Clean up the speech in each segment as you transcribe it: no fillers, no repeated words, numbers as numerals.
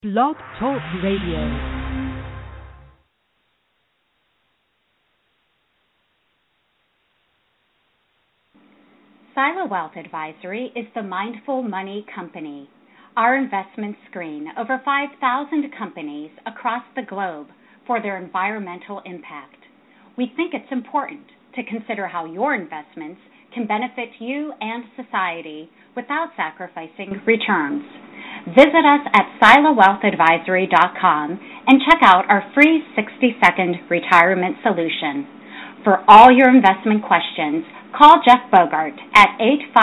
Blog Talk Radio. Sila Wealth Advisory is the Mindful Money Company. Our investments screen over 5,000 companies across the globe for their environmental impact. We think it's important to consider how your investments can benefit you and society without sacrificing returns. Visit us at silawealthadvisory.com and check out our free 60-second retirement solution. For all your investment questions, call Jeff Bogart at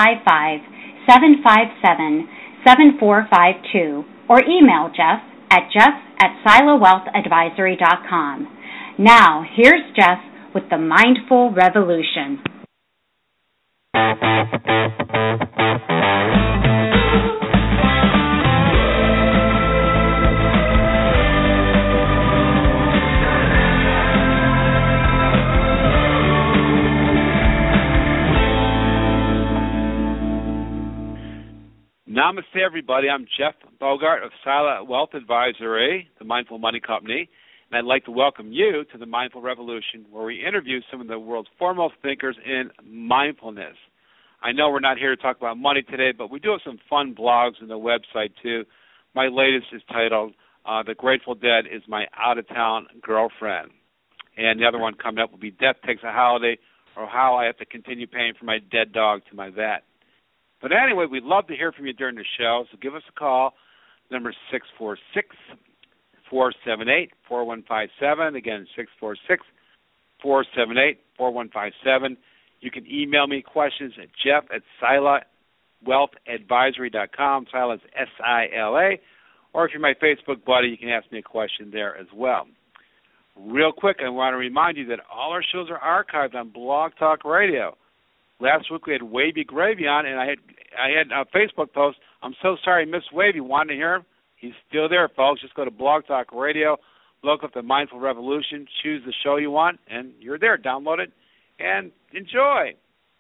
855-757-7452 or email Jeff at jeff@silawealthadvisory.com. Now, here's Jeff with the Mindful Revolution. Namaste, everybody. I'm Jeff Bogart of Sila Wealth Advisory, the Mindful Money Company, and I'd like to welcome you to the Mindful Revolution, where we interview some of the world's foremost thinkers in mindfulness. I know we're not here to talk about money today, but we do have some fun blogs on the website, too. My latest is titled, The Grateful Dead is My Out-of-Town Girlfriend. And the other one coming up will be Death Takes a Holiday, or How I Have to Continue Paying for My Dead Dog to My Vet. But anyway, we'd love to hear from you during the show, so give us a call. Number 646-478-4157. Again, 646-478-4157. You can email me questions at jeff@silawealthadvisory.com. Sila is S-I-L-A. Or if you're my Facebook buddy, you can ask me a question there as well. Real quick, I want to remind you that all our shows are archived on Blog Talk Radio. Last week we had Wavy Gravy on, and I had a Facebook post. I'm so sorry I missed Wavy. Want to hear him? He's still there, folks. Just go to Blog Talk Radio, look up the Mindful Revolution, choose the show you want, and you're there. Download it and enjoy.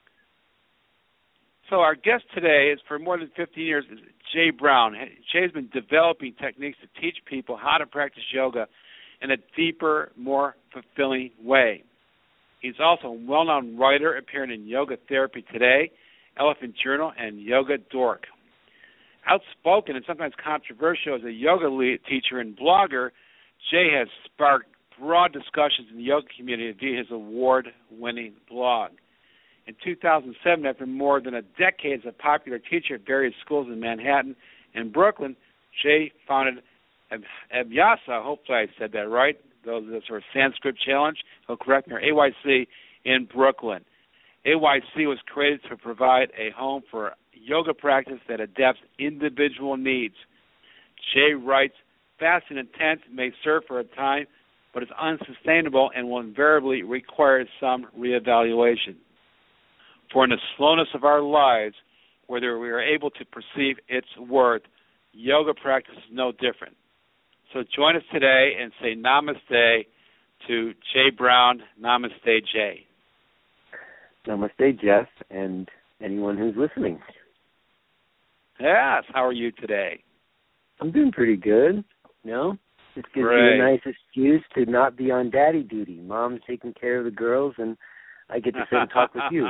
So our guest today is, for more than 15 years, is Jay Brown. Jay's been developing techniques to teach people how to practice yoga in a deeper, more fulfilling way. He's also a well-known writer appearing in Yoga Therapy Today, Elephant Journal, and Yoga Dork. Outspoken and sometimes controversial as a yoga teacher and blogger, Jay has sparked broad discussions in the yoga community via his award-winning blog. In 2007, after more than a decade as a popular teacher at various schools in Manhattan and Brooklyn, Jay founded Abhyasa, hopefully I said that right, the sort of Sanskrit challenge, he'll correct me, or AYC in Brooklyn. AYC was created to provide a home for yoga practice that adapts individual needs. Jay writes, fast and intense may serve for a time, but it's unsustainable and will invariably require some reevaluation. For in the slowness of our lives, whether we are able to perceive its worth, yoga practice is no different. So join us today and say namaste to Jay Brown. Namaste, Jay. Namaste, Jeff, and anyone who's listening. Yes, how are you today? I'm doing pretty good. Just gives you a nice excuse to not be on daddy duty. Mom's taking care of the girls, and I get to sit and talk with you.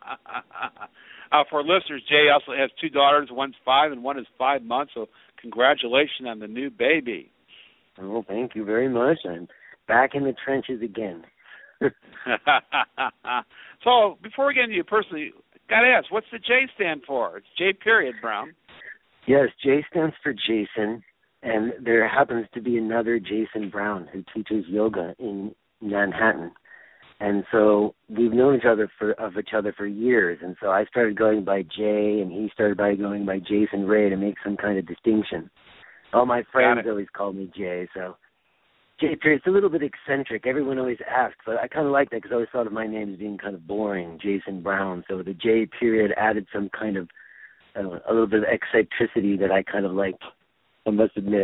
For listeners, Jay also has two daughters. One's 5 and one is 5 months, so congratulations on the new baby. Oh, thank you very much. I'm back in the trenches again. So, before we get into you personally, got to ask, what's the J stand for? It's J period, Brown. Yes, J stands for Jason, and there happens to be another Jason Brown who teaches yoga in Manhattan. And so we've known each other for years, and so I started going by Jay, and he started going by Jason Ray to make some kind of distinction. All my friends always call me Jay, so Jay period. It's a little bit eccentric. Everyone always asks, but I kind of like that because I always thought of my name as being kind of boring, Jason Brown. So the J period added some kind of, a little bit of eccentricity that I kind of liked, I must admit.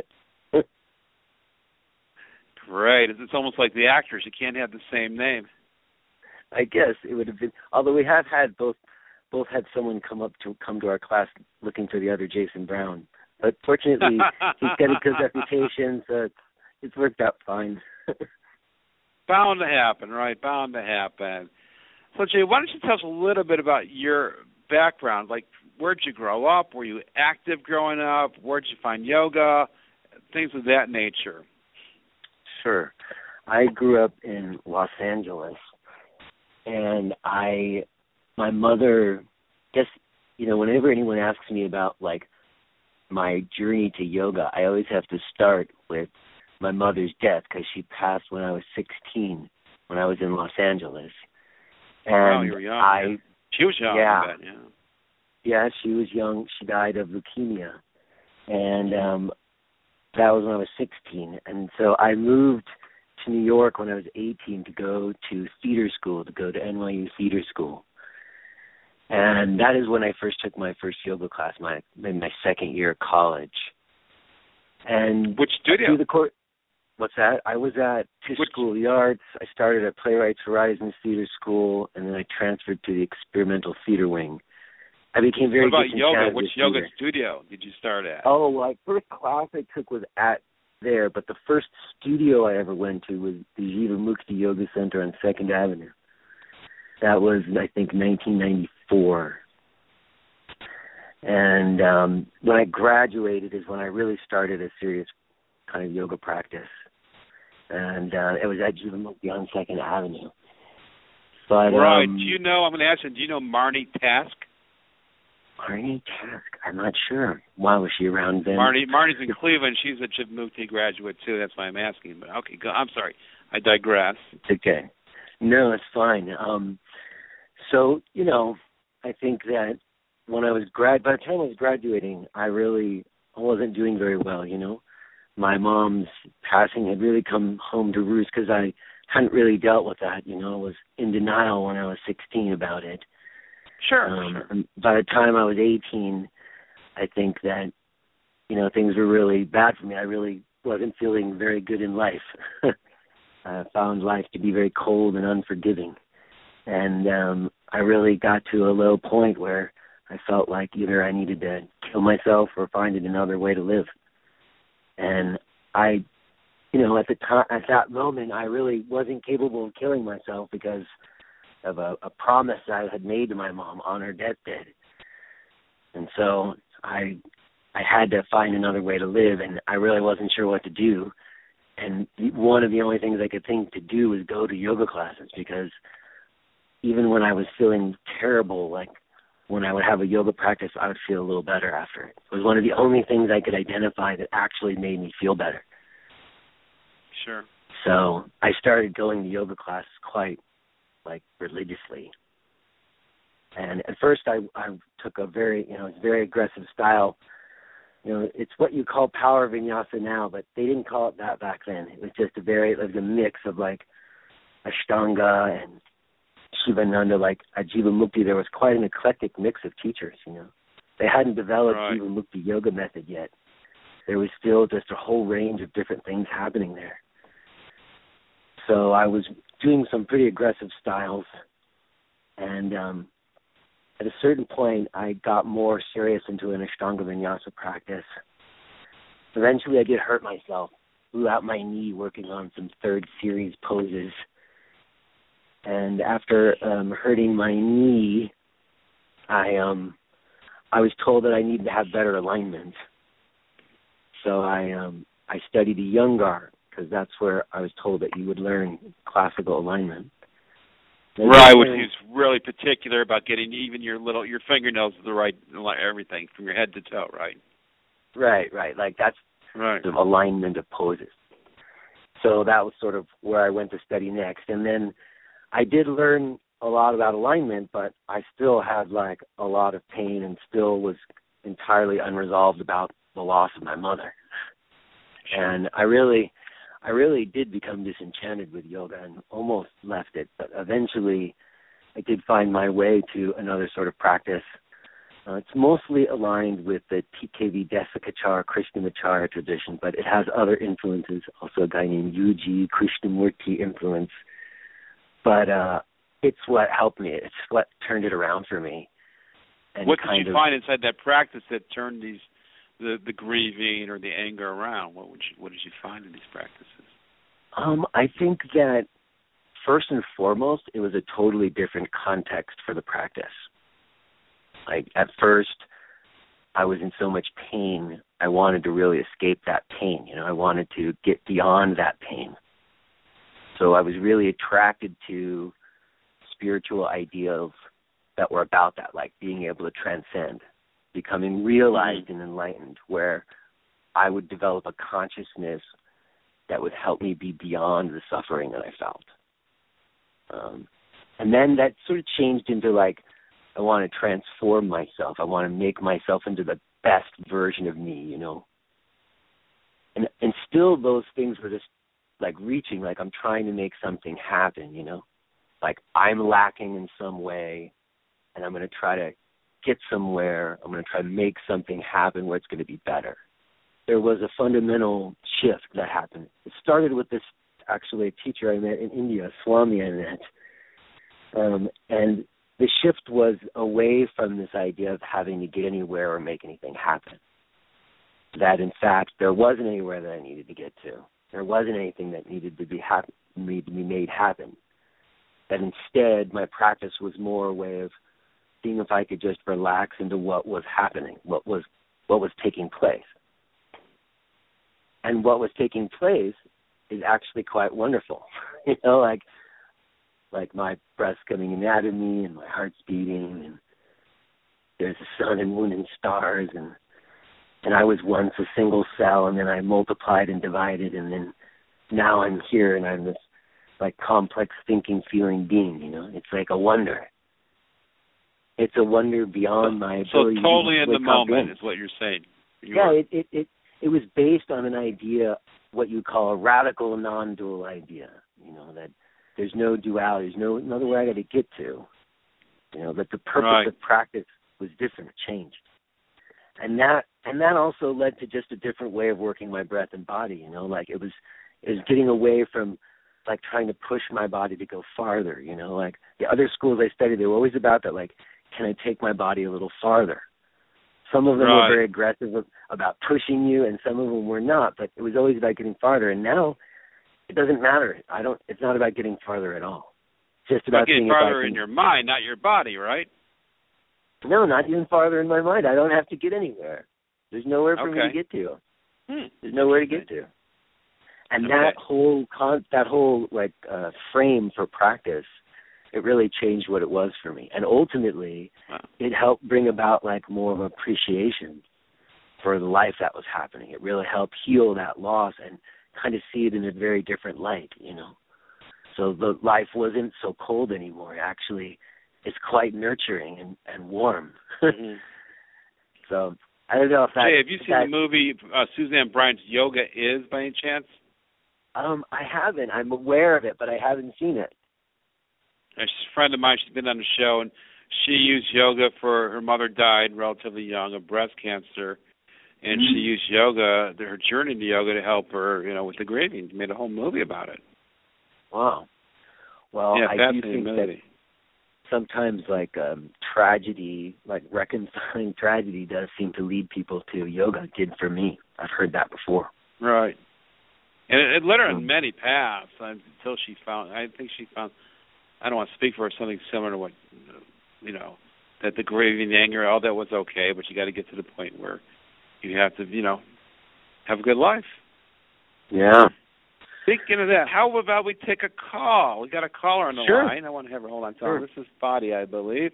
Great. It's almost like the actors. You can't have the same name. I guess it would have been, although we have had both had someone come to our class looking for the other Jason Brown. But fortunately, he's got a good reputation, so it's worked out fine. Bound to happen, right? Bound to happen. So, Jay, why don't you tell us a little bit about your background? Like, where'd you grow up? Were you active growing up? Where'd you find yoga? Things of that nature. Sure. I grew up in Los Angeles, and my mother, whenever anyone asks me about, like, my journey to yoga, I always have to start with my mother's death because she passed when I was 16, when I was in Los Angeles. And you were young. She was young. Yeah. I bet, yeah. Yeah, she was young. She died of leukemia. And that was when I was 16. And so I moved to New York when I was 18 to go to theater school, to go to NYU theater school. And that is when I first took my first yoga class, in my second year of college. And which studio? What's that? I was at Tisch School of the Arts. I started at Playwrights Horizons Theater School, and then I transferred to the Experimental Theater Wing. I became very What about yoga? disenchanted Which with yoga theater. studio did you start at? Oh, well, first class I took was at there, but the first studio I ever went to was the Jivamukti Yoga Center on 2nd Avenue. That was, I think, 1994. And when I graduated is when I really started a serious kind of yoga practice. And it was at Jivamukti on 2nd Avenue. But, right. Do you know, I'm going to ask you, do you know Marnie Task? Marnie Task? I'm not sure. Why was she around then? Marnie's in Cleveland. She's a Jivamukti graduate, too. That's why I'm asking. But okay, I'm sorry. I digress. It's okay. No, it's fine. So, I think that when I was by the time I was graduating, I wasn't doing very well, My mom's passing had really come home to roost because I hadn't really dealt with that, I was in denial when I was 16 about it. Sure. By the time I was 18, I think that, things were really bad for me. I really wasn't feeling very good in life. I found life to be very cold and unforgiving. And I really got to a low point where I felt like either I needed to kill myself or find another way to live. And I, at that moment, I really wasn't capable of killing myself because of a promise I had made to my mom on her deathbed. And so I had to find another way to live, and I really wasn't sure what to do. And one of the only things I could think to do was go to yoga classes, because even when I was feeling terrible, like when I would have a yoga practice, I would feel a little better after it. It was one of the only things I could identify that actually made me feel better. Sure. So I started going to yoga classes quite, religiously. And at first I took a very aggressive style. It's what you call power vinyasa now, but they didn't call it that back then. It was just a mix of Ashtanga and Shivananda, at Jivamukti. There was quite an eclectic mix of teachers, They hadn't developed Jivamukti yoga method yet. There was still just a whole range of different things happening there. So I was doing some pretty aggressive styles, and at a certain point, I got more serious into an Ashtanga Vinyasa practice. Eventually, I did hurt myself, blew out my knee working on some third series poses. And after hurting my knee, I was told that I needed to have better alignment. So I studied Iyengar, because that's where I was told that you would learn classical alignment. Right, which is really particular about getting even your fingernails the right, everything from your head to toe, right? Right. That's the alignment of poses. So that was sort of where I went to study next. And then I did learn a lot about alignment, but I still had a lot of pain and still was entirely unresolved about the loss of my mother. And I really did become disenchanted with yoga and almost left it. But eventually I did find my way to another sort of practice. It's mostly aligned with the TKV Desikachara Krishnamacharya tradition, but it has other influences, also a guy named Yuji Krishnamurti influence. But it's what helped me. It's what turned it around for me. And what did you find inside that practice that turned these the grieving or the anger around? What did you find in these practices? I think that first and foremost, it was a totally different context for the practice. Like at first, I was in so much pain, I wanted to really escape that pain. I wanted to get beyond that pain. So I was really attracted to spiritual ideals that were about that, like being able to transcend, becoming realized and enlightened, where I would develop a consciousness that would help me be beyond the suffering that I felt. And then that sort of changed into like, I want to transform myself. I want to make myself into the best version of me, And still those things were just like reaching, like I'm trying to make something happen, Like I'm lacking in some way, and I'm going to try to get somewhere. I'm going to try to make something happen where it's going to be better. There was a fundamental shift that happened. It started with this, actually, a teacher I met in India, Swami I met. And the shift was away from this idea of having to get anywhere or make anything happen. That, in fact, there wasn't anywhere that I needed to get to. There wasn't anything that needed to be made happen. That instead, my practice was more a way of seeing if I could just relax into what was happening, what was taking place. And what was taking place is actually quite wonderful. Like my breath's coming out of me and my heart's beating and there's the sun and moon and stars and I was once a single cell and then I multiplied and divided and then now I'm here and I'm this like complex thinking, feeling being, It's like a wonder. It's a wonder beyond my ability. So totally in the moment in. is what you're saying. It was based on an idea, what you call a radical non-dual idea, that there's no duality, there's no another way I got to get to, that the purpose of practice was different, changed. And that also led to just a different way of working my breath and body, like it was getting away from like trying to push my body to go farther, like the other schools I studied, they were always about that, like, can I take my body a little farther? Some of them were very aggressive about pushing you, and some of them were not. But it was always about getting farther. And now it doesn't matter. It's not about getting farther at all. It's just about getting farther in your mind, not your body, right? No, not even farther in my mind. I don't have to get anywhere. There's nowhere for me to get to. There's nowhere to get to. And that whole frame for practice, it really changed what it was for me. And ultimately, it helped bring about like more of appreciation for the life that was happening. It really helped heal that loss and kind of see it in a very different light, So the life wasn't so cold anymore. Actually, it's quite nurturing and warm. So I don't know if that... Jay, have you seen the movie Suzanne Bryant's Yoga Is by any chance? I haven't. I'm aware of it, but I haven't seen it. She's a friend of mine. She's been on the show, and she used yoga for her mother died relatively young of breast cancer, and she used yoga, her journey to yoga, to help her, with the grieving. Made a whole movie about it. Wow. Well, yeah, I do think that sometimes, like tragedy, like reconciling tragedy, does seem to lead people to yoga. It did for me. I've heard that before. Right. And it led her on many paths until she found. I don't want to speak for her, something similar to what, that the grieving, the anger, all that was okay, but you got to get to the point where you have to, have a good life. Yeah. Speaking of that, how about we take a call? We got a caller on the line. I want to have her hold on. Sure. This is Fadia, I believe.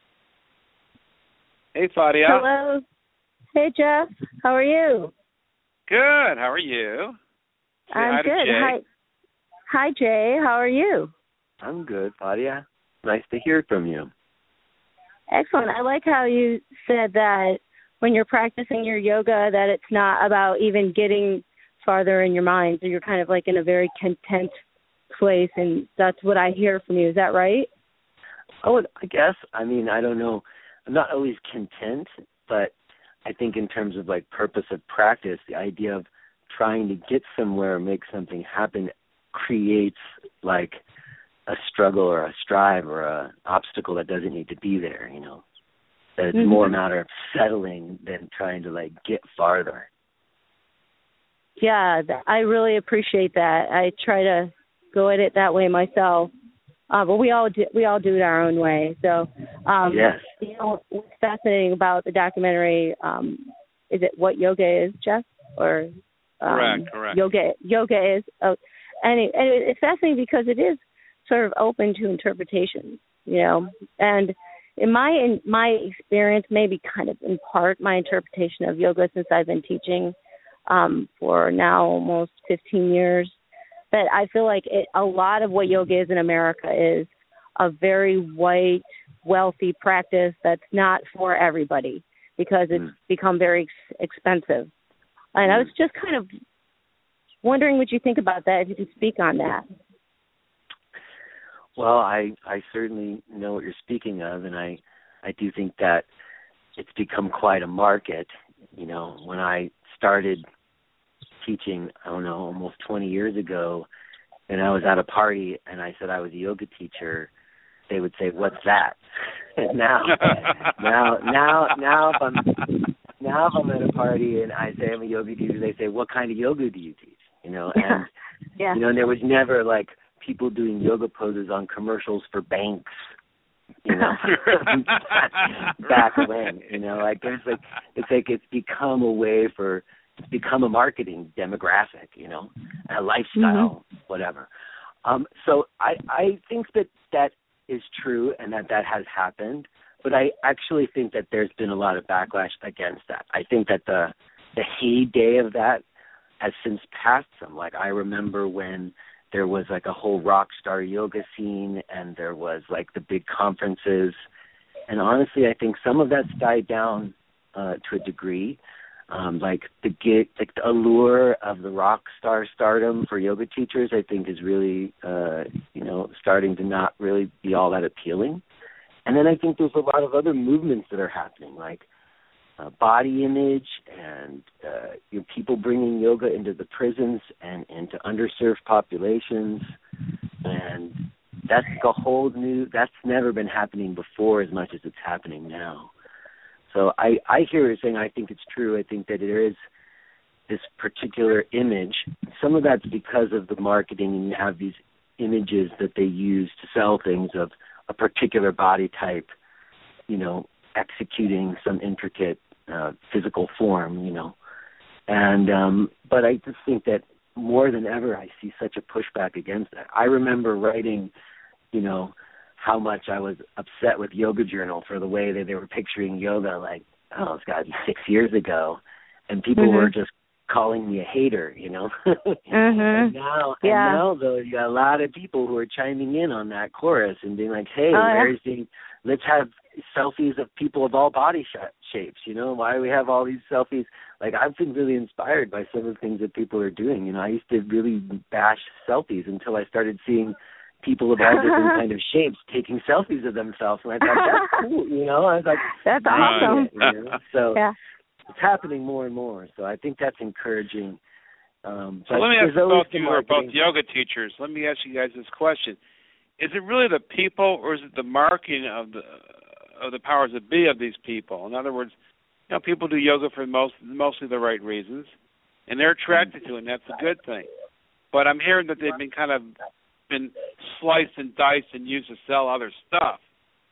Hey, Fadia. Hello. Hey, Jeff. How are you? Good. How are you? I'm good. Hi, Jay. How are you? I'm good, Fadia. Nice to hear from you. Excellent. I like how you said that when you're practicing your yoga, that it's not about even getting farther in your mind. So you're kind of like in a very content place, and that's what I hear from you. Is that right? Oh, I guess. I mean, I don't know. I'm not always content, but I think in terms of like purpose of practice, the idea of trying to get somewhere or make something happen creates like a struggle or a strive or a obstacle that doesn't need to be there, that it's more a matter of settling than trying to like get farther. Yeah, I really appreciate that. I try to go at it that way myself. But we all do it our own way. So, yes. You know, what's fascinating about the documentary, is it What Yoga Is, Jeff? Or correct. Yoga is, and it's fascinating because it is sort of open to interpretation, you know. And in my experience, maybe kind of in part my interpretation of yoga, since I've been teaching for now almost 15 years, that I feel like a lot of what yoga is in America is a very white, wealthy practice that's not for everybody because it's become very expensive. And I was just kind of wondering what you think about that, if you could speak on that. Well, I certainly know what you're speaking of, and I do think that it's become quite a market. You know, when I started teaching, I don't know, almost 20 years ago, and I was at a party and I said I was a yoga teacher, they would say, "What's that?" And now if I'm at a party and I say I'm a yoga teacher, they say, "What kind of yoga do you teach?" You know, and yeah. You know, and there was never like people doing yoga poses on commercials for banks, you know, back when, you know, like there's like it's become a way for. It's become a marketing demographic, you know, a lifestyle, whatever. So I think that is true and that has happened, but I actually think that there's been a lot of backlash against that. I think that the heyday of that has since passed some. Like I remember when there was like a whole rock star yoga scene and there was like the big conferences. And honestly, I think some of that's died down to a degree. Like the allure of the rock star stardom for yoga teachers, I think is really, starting to not really be all that appealing. And then I think there's a lot of other movements that are happening, like body image and people bringing yoga into the prisons and into underserved populations. And that's that's never been happening before as much as it's happening now. So I hear what you're saying. I think it's true. I think that there is this particular image. Some of that's because of the marketing, and you have these images that they use to sell things of a particular body type, you know, executing some intricate physical form, you know. And but I just think that more than ever I see such a pushback against that. I remember writing, you know, how much I was upset with Yoga Journal for the way that they were picturing yoga, like, oh, it's got to be 6 years ago. And people were just calling me a hater, you know. And now, though, you got a lot of people who are chiming in on that chorus and being like, hey, let's have selfies of people of all body shapes, you know. Why do we have all these selfies? Like, I've been really inspired by some of the things that people are doing. You know, I used to really bash selfies until I started seeing people of all different kind of shapes taking selfies of themselves, and I thought, that's cool, you know. I was like, that's awesome. You know? So it's happening more and more. So I think that's encouraging. So let me ask both you who are both yoga teachers. Let me ask you guys this question: is it really the people, or is it the marketing of the powers that be of these people? In other words, you know, people do yoga for mostly the right reasons, and they're attracted to it, and that's a good thing. But I'm hearing that they've been sliced and diced and used to sell other stuff.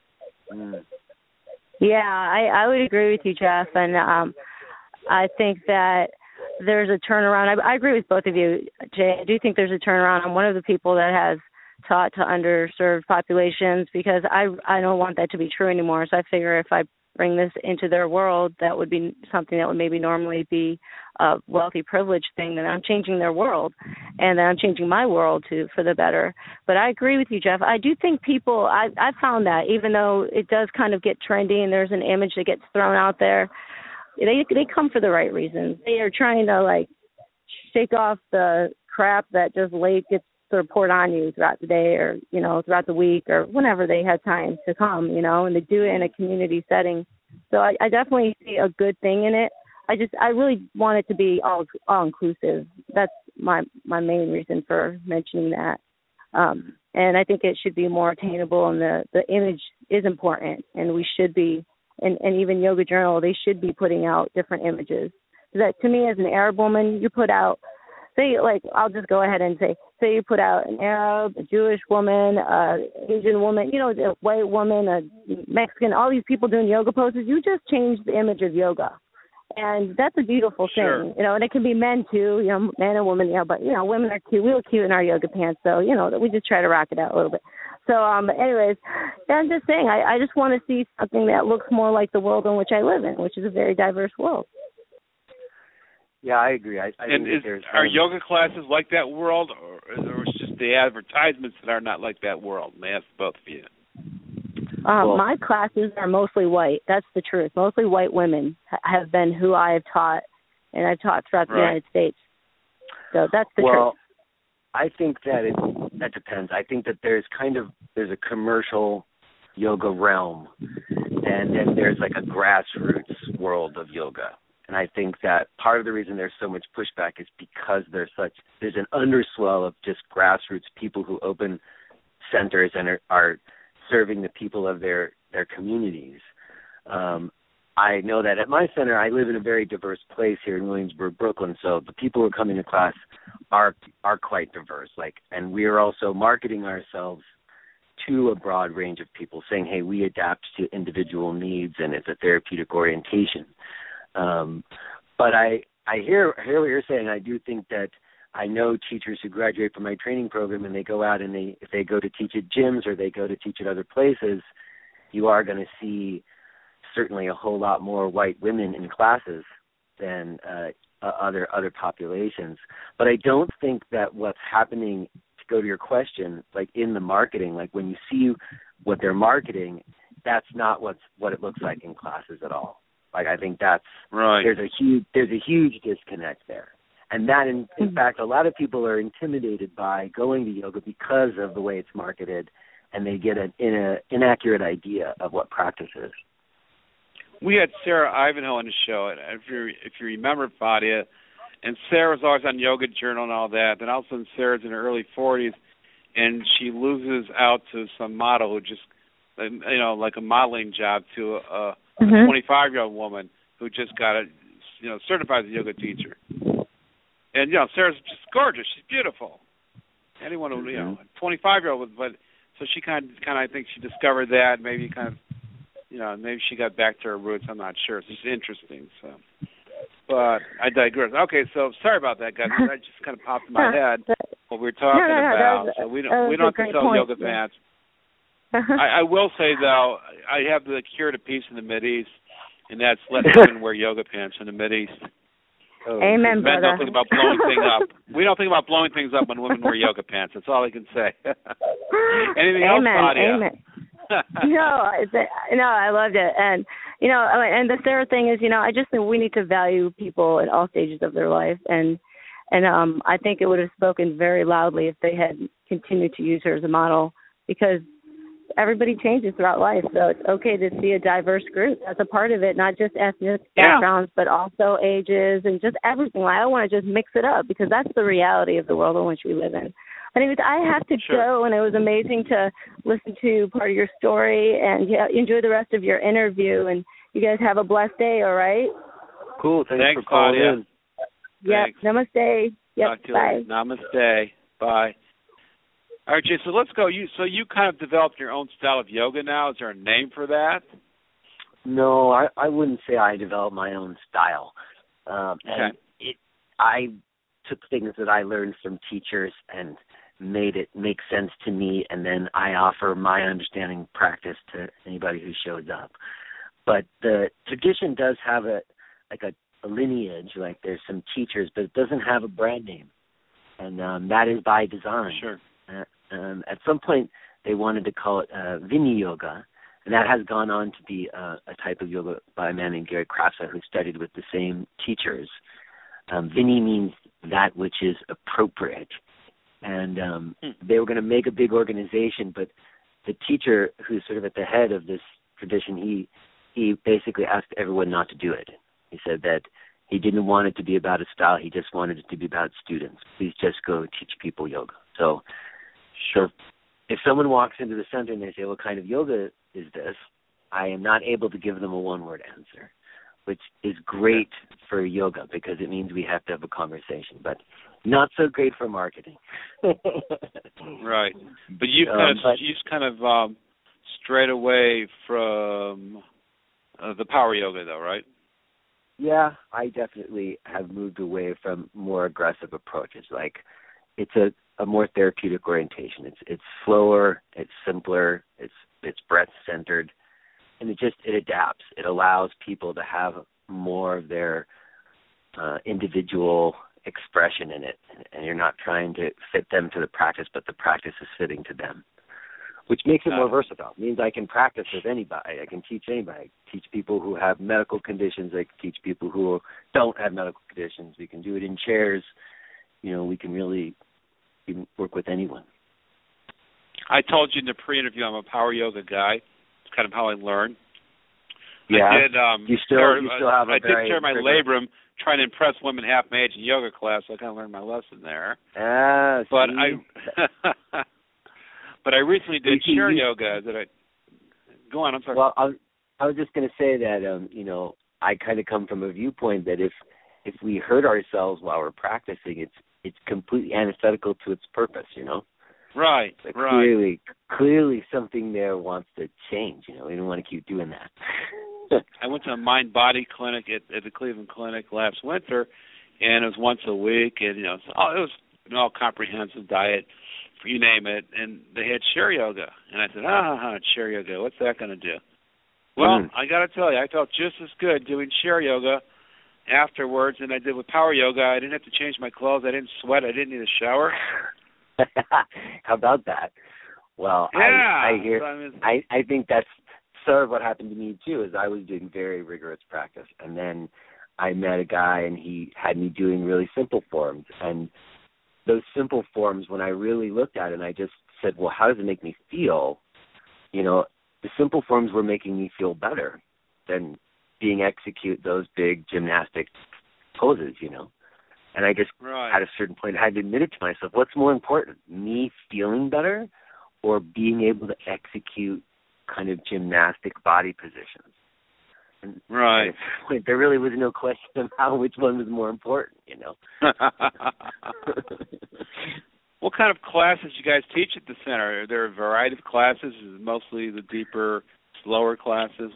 Yeah, I would agree with you, Jeff, and I think that there's a turnaround. I agree with both of you, Jay. I do think there's a turnaround. I'm one of the people that has taught to underserved populations because I don't want that to be true anymore. So I figure if I bring this into their world, that would be something that would maybe normally be a wealthy, privileged thing, then I'm changing their world, and then I'm changing my world for the better. But I agree with you, Jeff. I do think people, I found that even though it does kind of get trendy and there's an image that gets thrown out there, they come for the right reasons. They are trying to, like, shake off the crap that just gets sort of poured on you throughout the day or, you know, throughout the week or whenever they have time to come, you know, and they do it in a community setting. So I definitely see a good thing in it. I really want it to be all inclusive. That's my main reason for mentioning that. And I think it should be more attainable, and the image is important, and we should be and even Yoga Journal, they should be putting out different images. That to me, as an Arab woman, you put out, I'll just go ahead and say you put out an Arab, a Jewish woman, Asian woman, a white woman, a Mexican, all these people doing yoga poses. You just change the image of yoga. And that's a beautiful thing, and it can be men too, man and woman, but, women are cute. We look cute in our yoga pants, so, we just try to rock it out a little bit. So, anyways, I'm just saying, I just want to see something that looks more like the world in which I live in, which is a very diverse world. Yeah, I agree. I think are yoga classes like that world, or it's just the advertisements that are not like that world? May I ask both of you? My classes are mostly white. That's the truth. Mostly white women have been who I have taught, and I've taught throughout the United States. So that's the truth. Well, I think that depends. I think that there's a commercial yoga realm, and then there's like a grassroots world of yoga. And I think that part of the reason there's so much pushback is because there's an underswell of just grassroots people who open centers and are serving the people of their communities. I know that at my center, I live in a very diverse place here in Williamsburg, Brooklyn, so the people who are coming to class are quite diverse. And we are also marketing ourselves to a broad range of people, saying, hey, we adapt to individual needs and it's a therapeutic orientation. But I hear what you're saying. I do think that I know teachers who graduate from my training program and they go out and if they go to teach at gyms or they go to teach at other places, you are going to see certainly a whole lot more white women in classes than other populations. But I don't think that what's happening, to go to your question, like in the marketing, like when you see what they're marketing, that's not what it looks like in classes at all. I think that's right. There's a huge disconnect there. And that, in fact, a lot of people are intimidated by going to yoga because of the way it's marketed, and they get an inaccurate idea of what practice is. We had Sarah Ivanhoe on the show, and if you remember, Fadia, and Sarah was always on Yoga Journal and all that, then all of a sudden Sarah's in her early 40s, and she loses out to some model who just, like a modeling job to a 25-year-old woman who just got certified as a yoga teacher. And, Sarah's just gorgeous. She's beautiful. Anyone who, 25-year-old, but so she kind of, I think she discovered that, maybe maybe she got back to her roots. I'm not sure. It's just interesting. So, but I digress. Okay, so sorry about that, guys. That just kind of popped in my head what we were talking about. So we don't have to sell yoga pants. I will say, though, I have the cure to peace in the Mideast, and that's let women wear yoga pants in the Mideast. Amen, men brother. don't think about blowing things up. We don't think about blowing things up when women wear yoga pants. That's all I can say. Anything else, Claudia? Amen. No, I loved it. And, and the third thing is, I just think we need to value people at all stages of their life. And I think it would have spoken very loudly if they had continued to use her as a model, because everybody changes throughout life. So it's okay to see a diverse group. That's a part of it, not just ethnic backgrounds, but also ages and just everything. I don't want to just mix it up, because that's the reality of the world in which we live in. Anyways, I have to go, and it was amazing to listen to part of your story, and enjoy the rest of your interview. And you guys have a blessed day, all right? Cool. Thanks for calling in. Yep. Namaste. Yep. Talk to you Bye. later. Namaste. Bye. All right, Jay, so let's go. You kind of developed your own style of yoga now. Is there a name for that? No, I wouldn't say I developed my own style. And I took things that I learned from teachers and made it make sense to me, and then I offer my understanding practice to anybody who shows up. But the tradition does have a lineage, like there's some teachers, but it doesn't have a brand name, and that is by design. Sure. At some point, they wanted to call it Vinaya Yoga, and that has gone on to be a type of yoga by a man named Gary Krafsa, who studied with the same teachers. Vinaya means that which is appropriate, and they were going to make a big organization, but the teacher who's sort of at the head of this tradition, he basically asked everyone not to do it. He said that he didn't want it to be about a style, he just wanted it to be about students. Please just go teach people yoga. So if someone walks into the center and they say, what kind of yoga is this? I am not able to give them a one-word answer, which is great for yoga because it means we have to have a conversation, but not so great for marketing. Right. But you've kind of strayed away from the power yoga, though, right? Yeah, I definitely have moved away from more aggressive approaches. Like, it's a more therapeutic orientation. It's slower, it's simpler, it's breath centered, and it adapts. It allows people to have more of their individual expression in it, and you're not trying to fit them to the practice, but the practice is fitting to them, which makes it more versatile. It means I can practice with anybody. I can teach anybody. I teach people who have medical conditions. I can teach people who don't have medical conditions. We can do it in chairs. We can really work with anyone. I told you in the pre-interview I'm a power yoga guy. It's kind of how I learn. Yeah. I did, you still have a I did share my labrum trying to impress women half my age in yoga class, so I kind of learned my lesson there. But But I recently did chair yoga. Go on, I'm sorry. Well, I was just going to say that, I kind of come from a viewpoint that if we hurt ourselves while we're practicing, it's completely antithetical to its purpose, Right, like right. Clearly something there wants to change, We don't want to keep doing that. I went to a mind-body clinic at the Cleveland Clinic last winter, and it was once a week, and, it was an all-comprehensive diet, you name it, and they had chair yoga. And I said, chair yoga, what's that going to do? Well, I got to tell you, I felt just as good doing chair yoga afterwards than I did with power yoga. I didn't have to change my clothes. I didn't sweat. I didn't need a shower. How about that? Well, yeah. I think that's sort of what happened to me, too, is I was doing very rigorous practice. And then I met a guy, and he had me doing really simple forms. And those simple forms, when I really looked at it, and I just said, well, how does it make me feel? The simple forms were making me feel better than execute those big gymnastic poses, And I just, at a certain point, I had to admit it to myself, what's more important, me feeling better or being able to execute kind of gymnastic body positions? And right. There really was no question about which one was more important, What kind of classes you guys teach at the center? Are there a variety of classes? Is it mostly the deeper, slower classes?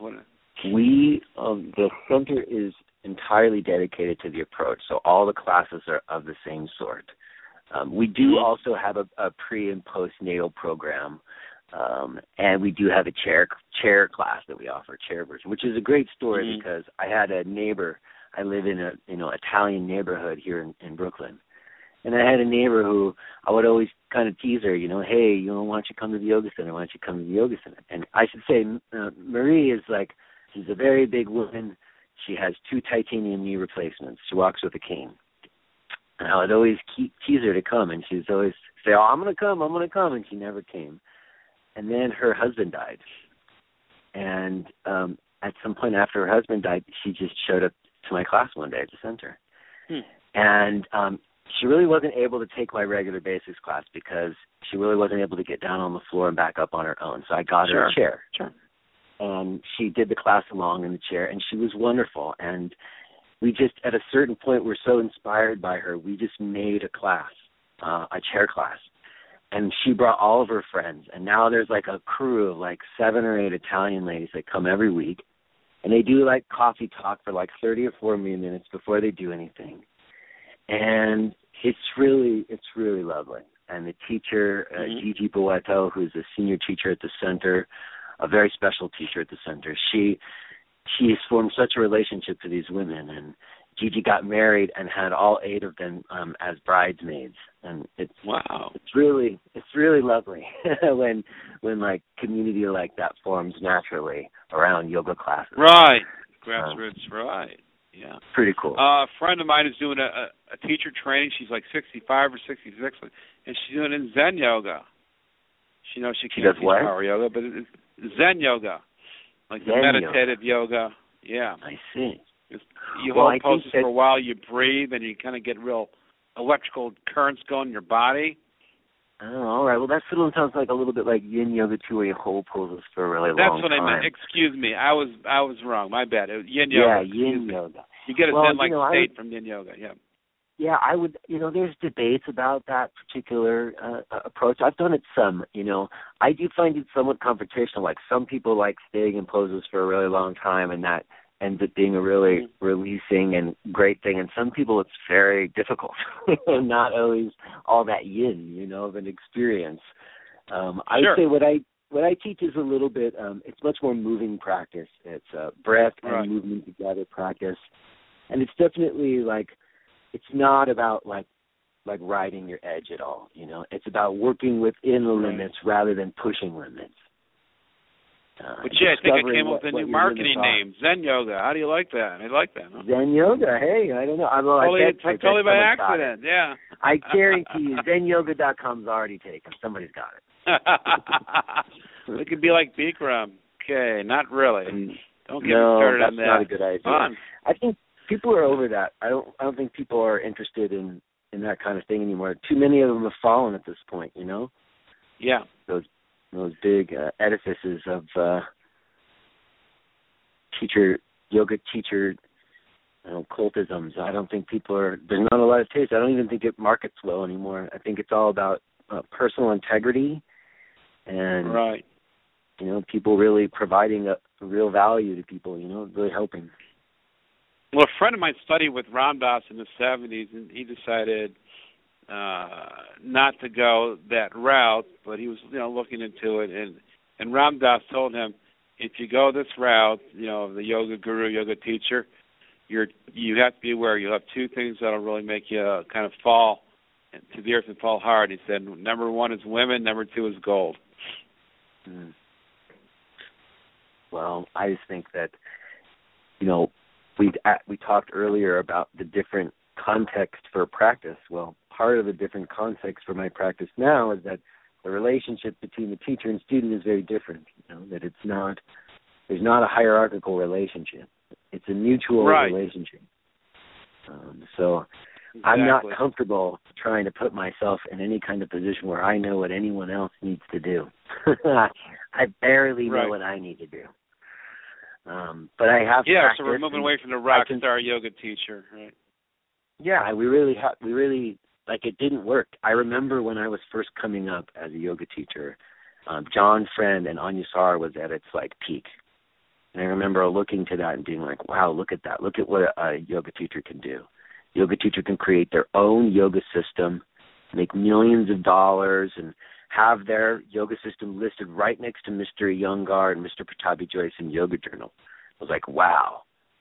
The center is entirely dedicated to the approach, so all the classes are of the same sort. We do also have a pre- and postnatal program, and we do have a chair class that we offer, chair version, which is a great story because I had a neighbor. I live in a Italian neighborhood here in Brooklyn, and I had a neighbor who I would always kind of tease her, hey, why don't you come to the yoga center? Why don't you come to the yoga center? And I should say, Marie is she's a very big woman. She has 2 titanium knee replacements. She walks with a cane. And I would always tease her to come, and she'd always say, I'm going to come, and she never came. And then her husband died. And at some point after her husband died, she just showed up to my class one day at the center. And she really wasn't able to take my regular basics class because she really wasn't able to get down on the floor and back up on her own. So I got her a chair. Sure. And she did the class along in the chair, and she was wonderful. And we just, at a certain point, were so inspired by her, we just made a class, a chair class. And she brought all of her friends. And now there's a crew of 7 or 8 Italian ladies that come every week. And they do coffee talk for 30 or 40 minutes before they do anything. And it's really lovely. And the teacher, Gigi Boeto, who's a senior teacher at the center, a very special teacher at the center, she has formed such a relationship to these women. And Gigi got married and had all 8 of them as bridesmaids. And it's really lovely when community like that forms naturally around yoga classes. Right. Grassroots, right. Yeah. Pretty cool. A friend of mine is doing a teacher training. She's 65 or 66, and she's doing it in Zen yoga. She knows she can't teach power yoga, but it's Zen yoga, the meditative yoga. Yeah. I see. You hold poses for a while, you breathe, and you kind of get real electrical currents going in your body. Oh, all right. Well, that sort of sounds like a little bit like Yin Yoga too, where you hold poses for a really long time. That's what I meant. Excuse me. I was wrong. My bad. Yin Yoga. Yeah, Yin Yoga. You get a Zen-like state from Yin Yoga, yeah. Yeah, I would, there's debates about that particular approach. I've done it some, I do find it somewhat confrontational. Like some people like staying in poses for a really long time, and that ends up being a really releasing and great thing. And some people it's very difficult, not always all that yin, of an experience. I would say what I teach is a little bit, it's much more moving practice. It's breath and movement together practice. And it's definitely like, it's not about like riding your edge at all, It's about working within the limits rather than pushing limits. But I think I came up with a new marketing name, Zen Yoga. How do you like that? I like that. Huh? Zen Yoga. Hey, I don't know. Totally by accident. Yeah. I guarantee you, ZenYoga.com's already taken. Somebody's got it. It could be like Bikram. Okay, not really. Don't get me that's started on that. Not a good idea. Fun. I think people are over that. I don't think people are interested in that kind of thing anymore. Too many of them have fallen at this point. Yeah. Those big edifices of yoga teacher cultisms. I don't think there's not a lot of taste. I don't even think it markets well anymore. I think it's all about personal integrity and people really providing a real value to people, really helping. Well, a friend of mine studied with Ram Dass in the 70s, and he decided not to go that route, but he was, looking into it, and Ram Dass told him, if you go this route, the yoga guru, yoga teacher, you have to be aware you'll have two things that'll really make you kind of fall to the earth and fall hard. He said, number one is women, number two is gold. Mm. Well, I just think that, we talked earlier about the different context for practice. Well, part of the different context for my practice now is that the relationship between the teacher and student is very different. That there's not a hierarchical relationship. It's a mutual relationship. So exactly. I'm not comfortable trying to put myself in any kind of position where I know what anyone else needs to do. I barely know what I need to do. But I have practiced. So we're moving away from the rock star yoga teacher, right? Yeah, we really it didn't work. I remember when I was first coming up as a yoga teacher, John Friend and Anya Sar was at its peak. And I remember looking to that and being like, wow, look at that. Look at what a yoga teacher can do. Yoga teacher can create their own yoga system, make millions of dollars, and have their yoga system listed right next to Mr. Iyengar and Mr. Pattabhi Jois in Yoga Journal. I was like, wow.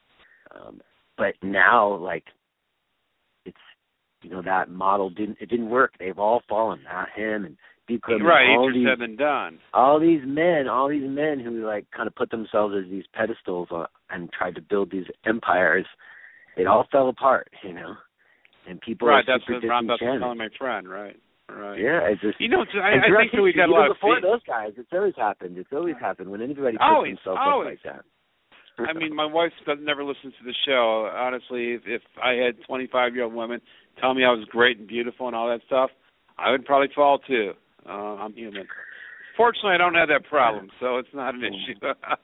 But now, it's, that model didn't work. They've all fallen. Him and Bikram. Right, easier said than done. All these men who kind of put themselves as these pedestals and tried to build these empires, it all fell apart, And people are that's super what Ram Dass was disenchanted. telling my friend, right. Yeah, it's just I think that we got a lot of before those guys. It's always happened when anybody puts themselves up like that. I mean, my wife never listens to the show. Honestly, if I had 25-year-old women tell me I was great and beautiful and all that stuff, I would probably fall too. I'm human. Fortunately, I don't have that problem, so it's not an issue.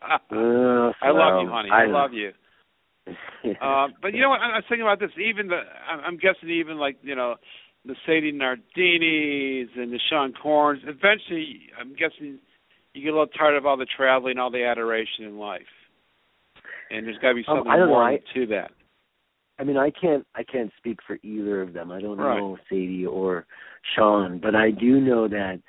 I love you, honey. I love you. But you know what? I was thinking about this. I'm guessing the Sadie Nardinis and the Sean Corns, eventually, I'm guessing you get a little tired of all the traveling, all the adoration in life. And there's got to be something more to that. I mean, I can't speak for either of them. I don't know Sadie or Sean, but I do know that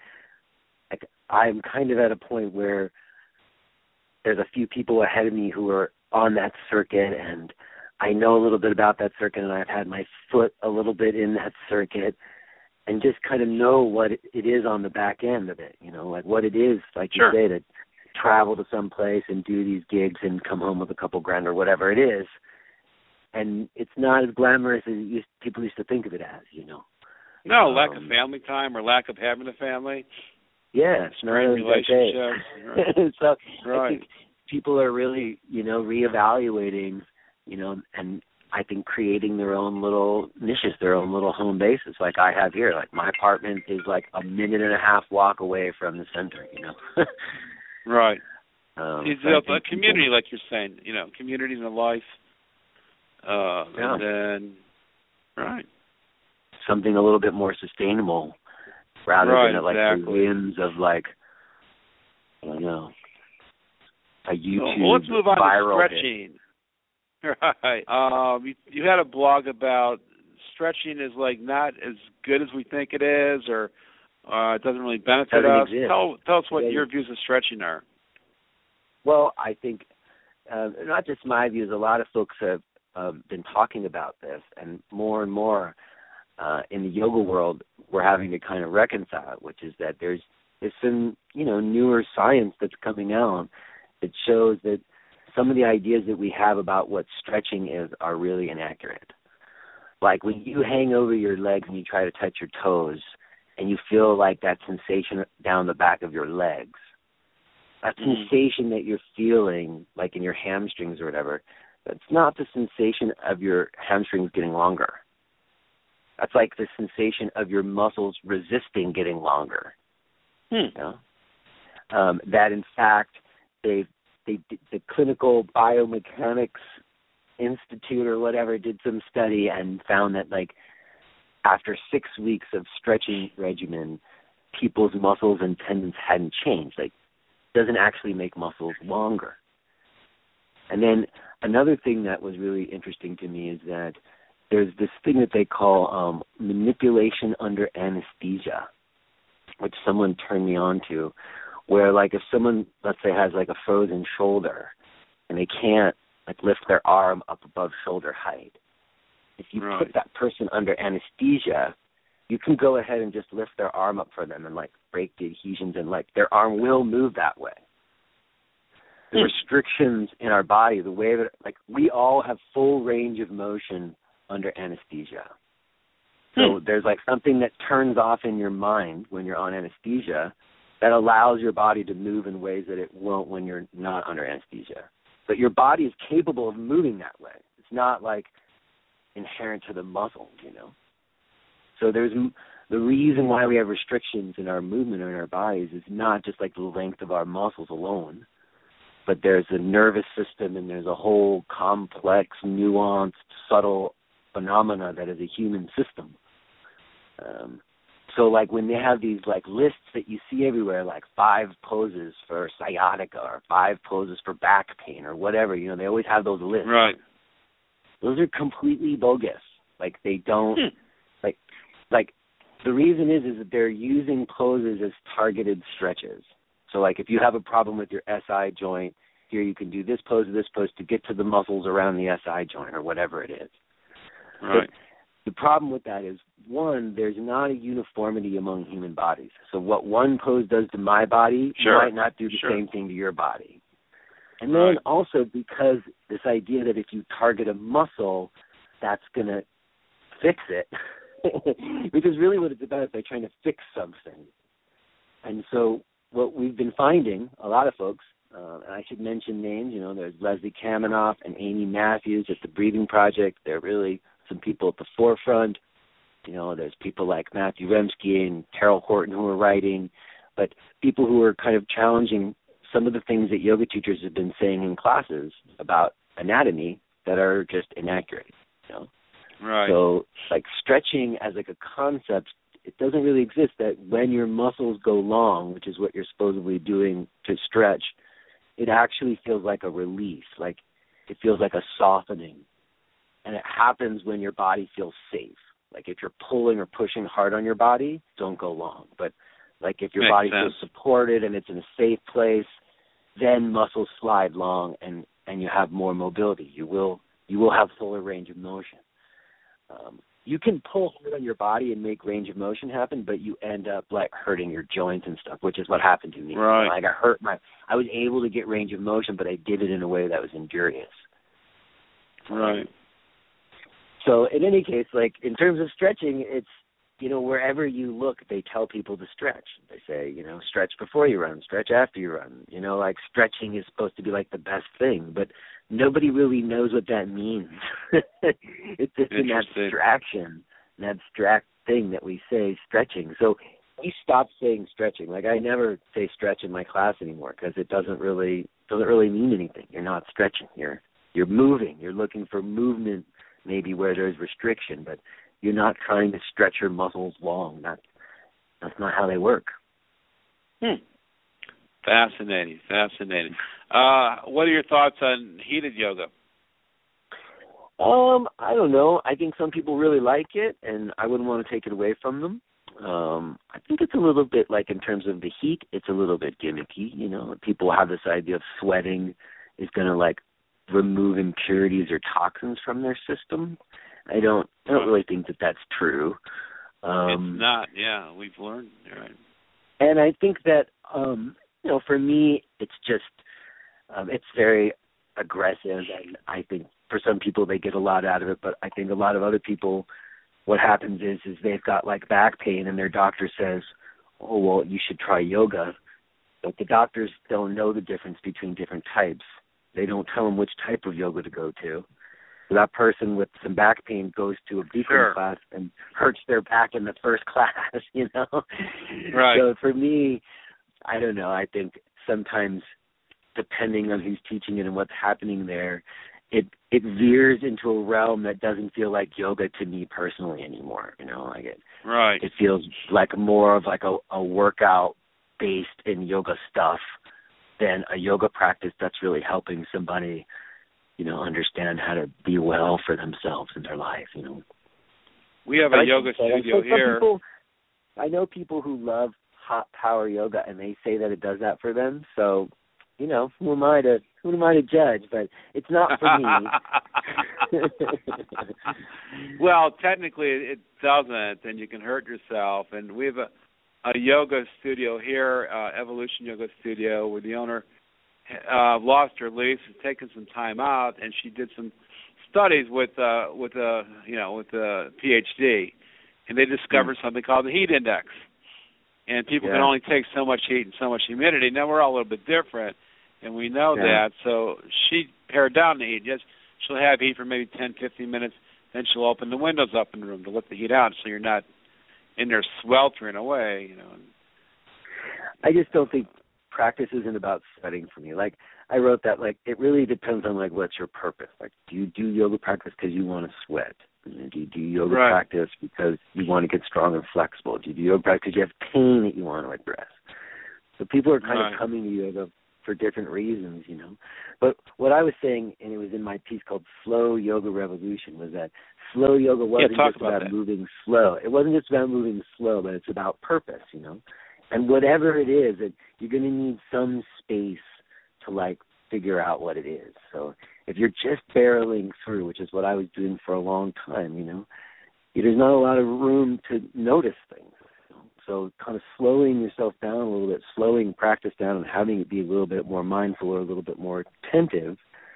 I'm kind of at a point where there's a few people ahead of me who are on that circuit, and I know a little bit about that circuit, and I've had my foot a little bit in that circuit, and just kind of know what it is on the back end of it, what it is, like you say, to travel to some place and do these gigs and come home with a couple grand or whatever it is. And it's not as glamorous as people used to think of it as, No, lack of family time or lack of having a family. Yeah, strained relationships. Right. So I think people are really, reevaluating, and I think, creating their own little niches, their own little home bases, like I have here. Like my apartment is like a 1.5-minute walk away from the center, Right. It's a community, like you're saying, community in the life. And then, right. Something a little bit more sustainable rather than like the whims of like, I don't know, a YouTube well, let's move on viral to stretching. Right. You had a blog about stretching is like not as good as we think it is, or it doesn't really benefit us. Tell us what your views of stretching are. Well, I think not just my views. A lot of folks have been talking about this, and more in the yoga world, we're having to kind of reconcile it, which is that there's some newer science that's coming out that shows that some of the ideas that we have about what stretching is are really inaccurate. Like when you hang over your legs and you try to touch your toes and you feel like that sensation down the back of your legs, that sensation that you're feeling like in your hamstrings or whatever, that's not the sensation of your hamstrings getting longer. That's like the sensation of your muscles resisting getting longer. That in fact, the Clinical Biomechanics Institute or whatever did some study and found that like after 6 weeks of stretching regimen, people's muscles and tendons hadn't changed. Like, it doesn't actually make muscles longer. And then another thing that was really interesting to me is that there's this thing that they call manipulation under anesthesia, which someone turned me on to, where like if someone, let's say, has like a frozen shoulder and they can't like lift their arm up above shoulder height, if you put that person under anesthesia, you can go ahead and just lift their arm up for them and like break the adhesions and like their arm will move that way. The restrictions in our body, the way that like we all have full range of motion under anesthesia. So there's like something that turns off in your mind when you're on anesthesia that allows your body to move in ways that it won't when you're not under anesthesia. But your body is capable of moving that way. It's not like inherent to the muscle, So there's the reason why we have restrictions in our movement or in our bodies is not just like the length of our muscles alone, but there's a nervous system and there's a whole complex, nuanced, subtle phenomena that is a human system. So like when they have these like lists that you see everywhere, like 5 poses for sciatica or 5 poses for back pain or whatever, they always have those lists. Right. Those are completely bogus. Like they don't like the reason is that they're using poses as targeted stretches. So like if you have a problem with your SI joint, here you can do this pose to get to the muscles around the SI joint or whatever it is. Right. But the problem with that is, one, there's not a uniformity among human bodies. So what one pose does to my body might not do the same thing to your body. And then also because this idea that if you target a muscle, that's going to fix it, which is really what it's about. They're trying to fix something. And so what we've been finding, a lot of folks, and I should mention names, there's Leslie Kaminoff and Amy Matthews at the Breathing Project. They're really some people at the forefront. There's people like Matthew Remski and Terrell Horton who are writing, but people who are kind of challenging some of the things that yoga teachers have been saying in classes about anatomy that are just inaccurate. Right. So like stretching as like a concept, it doesn't really exist. That when your muscles go long, which is what you're supposedly doing to stretch, it actually feels like a release, like it feels like a softening. And it happens when your body feels safe. Like if you're pulling or pushing hard on your body, don't go long. But like if your body feels supported and it's in a safe place, then muscles slide long and you have more mobility. You will have fuller range of motion. You can pull hard on your body and make range of motion happen, but you end up like hurting your joints and stuff, which is what happened to me. Right. Like I was able to get range of motion, but I did it in a way that was injurious. Right. So in any case, like in terms of stretching, it's wherever you look, they tell people to stretch. They say, stretch before you run, stretch after you run. Like stretching is supposed to be like the best thing, but nobody really knows what that means. It's just an abstraction, an abstract thing that we say, stretching. So we stopped saying stretching. Like I never say stretch in my class anymore because it doesn't really mean anything. You're not stretching. You're moving. You're looking for movement, maybe where there's restriction, but you're not trying to stretch your muscles long. That's not how they work. Fascinating. What are your thoughts on heated yoga? I don't know. I think some people really like it, and I wouldn't want to take it away from them. I think it's a little bit like in terms of the heat, it's a little bit gimmicky. People have this idea of sweating is going to like remove impurities or toxins from their system. I don't really think that that's true. It's not. Yeah, we've learned. Right. And I think that for me, it's just it's very aggressive, and I think for some people they get a lot out of it. But I think a lot of other people, what happens is they've got like back pain, and their doctor says, "Oh, well, you should try yoga," but the doctors don't know the difference between different types. They don't tell them which type of yoga to go to. So that person with some back pain goes to a Bikram class and hurts their back in the first class, Right. So for me, I don't know. I think sometimes, depending on who's teaching it and what's happening there, it veers into a realm that doesn't feel like yoga to me personally anymore. Like it feels like more of like a workout based in yoga stuff than a yoga practice that's really helping somebody, understand how to be well for themselves in their life. We have a yoga studio here. I know people who love hot power yoga, and they say that it does that for them. So, who am I to judge? But it's not for me. Well, technically, it doesn't, and you can hurt yourself. And we have a yoga studio here, Evolution Yoga Studio, where the owner lost her lease, has taken some time out, and she did some studies with a PhD, and they discovered something called the heat index. And people can only take so much heat and so much humidity. Now we're all a little bit different, and we know that. So she pared down the heat. Yes, she'll have heat for maybe 10, 15 minutes. Then she'll open the windows up in the room to let the heat out, so you're not in there sweltering away. I just don't think practice isn't about sweating for me. Like I wrote that, like it really depends on like what's your purpose. Like, do you do yoga practice because you want to sweat? Do you do yoga practice because you want to get strong and flexible? Do you do yoga practice because you have pain that you want to address? So people are kind of coming to yoga for different reasons, But what I was saying, and it was in my piece called Slow Yoga Revolution, was that slow yoga wasn't just about moving slow. It wasn't just about moving slow, but it's about purpose, And whatever it is, you're going to need some space to, like, figure out what it is. So if you're just barreling through, which is what I was doing for a long time, there's not a lot of room to notice things. So kind of slowing yourself down a little bit, slowing practice down and having it be a little bit more mindful or a little bit more attentive,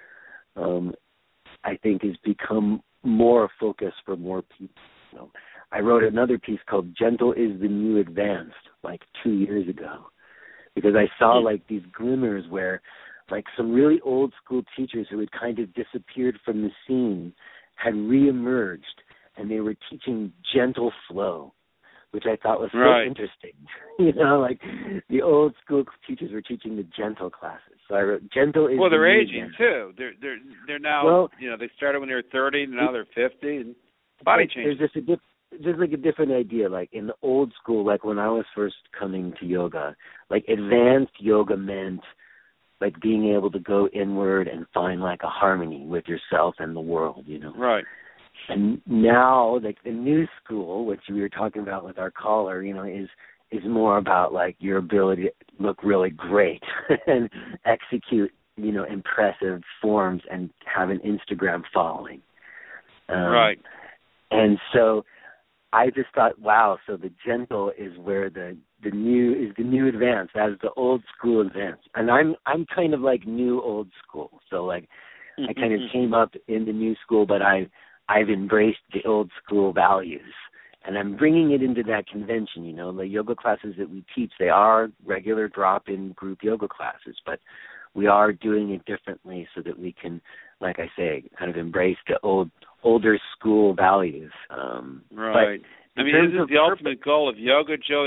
I think has become more a focus for more people. I wrote another piece called Gentle is the New Advanced, like 2 years ago, because I saw like these glimmers where like some really old school teachers who had kind of disappeared from the scene had reemerged, and they were teaching gentle flow, which I thought was so interesting. Like the old school teachers were teaching the gentle classes. So I wrote gentle is they're aging too. They're now they started when they were 30 and now they're 50 and body change. There's just like a different idea. Like in the old school, like when I was first coming to yoga, like advanced yoga meant like being able to go inward and find like a harmony with yourself and the world, Right. And now, like the new school, which we were talking about with our caller, is more about like your ability to look really great and execute, impressive forms and have an Instagram following. Right. And so I just thought, wow, so the gentle is where the new advanced. That is the old school advanced. And I'm kind of like new old school. So like I kind of came up in the new school, but I've embraced the old school values, And I'm bringing it into that convention, you know. The yoga classes that we teach, they are regular drop-in group yoga classes, but we are doing it differently so that we can, like I say, kind of embrace the older school values. Right. I mean, isn't the ultimate goal of yoga, Joe,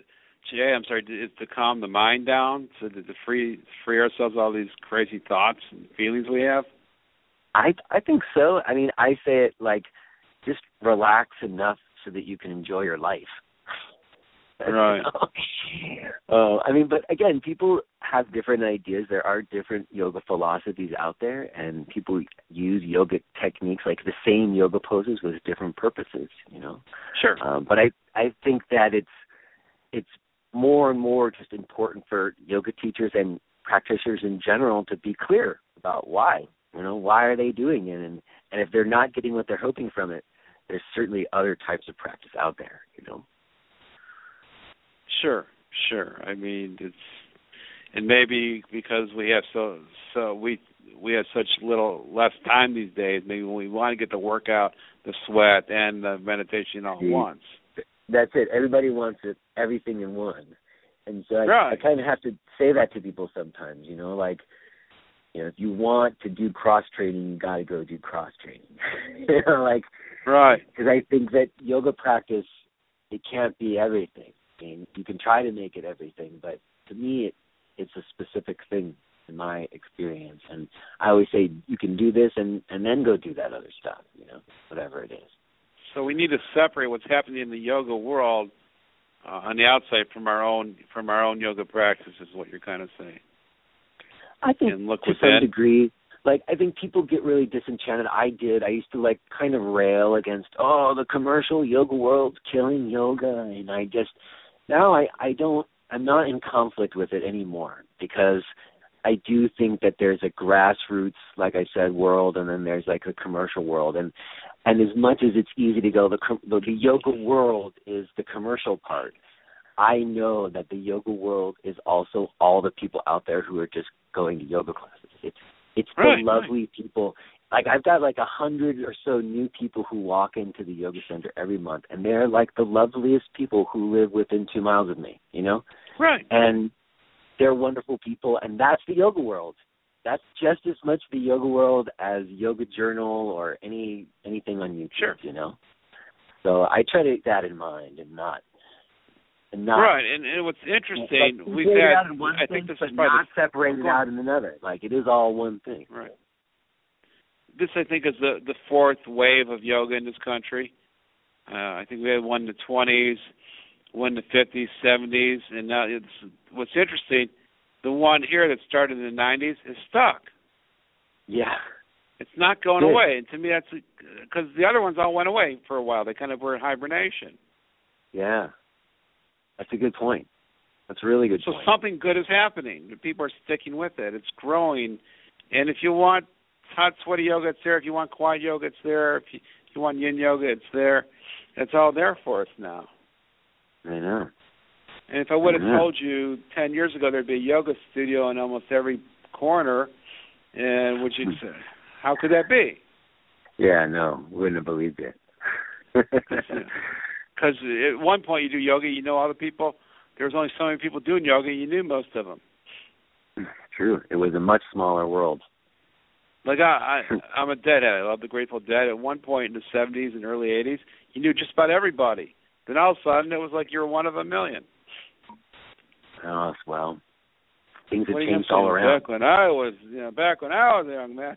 is to calm the mind down so that to free ourselves of all these crazy thoughts and feelings we have? I think so. I mean, I say it like just relax enough so that you can enjoy your life. Right. You know? I mean, but again, people have different ideas. There are different yoga philosophies out there, and people use yoga techniques, like the same yoga poses with different purposes, you know. Sure. But I think that it's more and more just important for yoga teachers and practitioners in general to be clear about why. You know, why are they doing it? And if they're not getting what they're hoping from it, there's certainly other types of practice out there, you know. Sure. I mean, and maybe because we have we have such less time these days, maybe we want to get the workout, the sweat, and the meditation all at once. That's it. Everybody wants everything in one. And so I kind of have to say that to people sometimes, you know, like, you know, if you want to do cross training, you got to go do cross training. You know, like, right? Because I think that yoga practice, it can't be everything. I mean, you can try to make it everything, but to me, it's a specific thing in my experience. And I always say you can do this and then go do that other stuff. You know, whatever it is. So we need to separate what's happening in the yoga world on the outside from our own yoga practice, is what you're kind of saying. I think to some degree, like, I think people get really disenchanted. I used to, like, kind of rail against, the commercial yoga world's killing yoga, and I'm not in conflict with it anymore, because I do think that there's a grassroots, like I said, world, and then there's, like, a commercial world, and as much as it's easy to go, the yoga world is the commercial part. I know that the yoga world is also all the people out there who are just going to yoga classes. It's the lovely people. Like, I've got like 100 or so new people who walk into the yoga center every month, and they're like the loveliest people who live within 2 miles of me, you know? Right. And they're wonderful people, and that's the yoga world. That's just as much the yoga world as Yoga Journal or anything on YouTube, sure. You know? So I try to keep that in mind and not right. And what's interesting, like, we've had, I thing, think this but is probably not separated out in another. Like, it is all one thing. Right. This, I think, is the fourth wave of yoga in this country. I think we had one in the 20s, one in the 50s, 70s, and now what's interesting, the one here that started in the 90s is stuck. Yeah. It's not going away. And to me, that's because the other ones all went away for a while. They kind of were in hibernation. Yeah. That's a good point. That's a really good point. So something good is happening. People are sticking with it. It's growing. And if you want hot, sweaty yoga, it's there. If you want quiet yoga, it's there. If you want yin yoga, it's there. It's all there for us now. I know. And if I would have told you 10 years ago there'd be a yoga studio in almost every corner, and would you say, how could that be? Yeah, no, wouldn't have believed it. Because at one point you do yoga, you know all the people. There was only so many people doing yoga, you knew most of them. True. It was a much smaller world. Like, I'm a Deadhead. I love the Grateful Dead. At one point in the 70s and early 80s, you knew just about everybody. Then all of a sudden, it was like you were one of a million. Oh, well, things have changed all around. Back when I was a young man.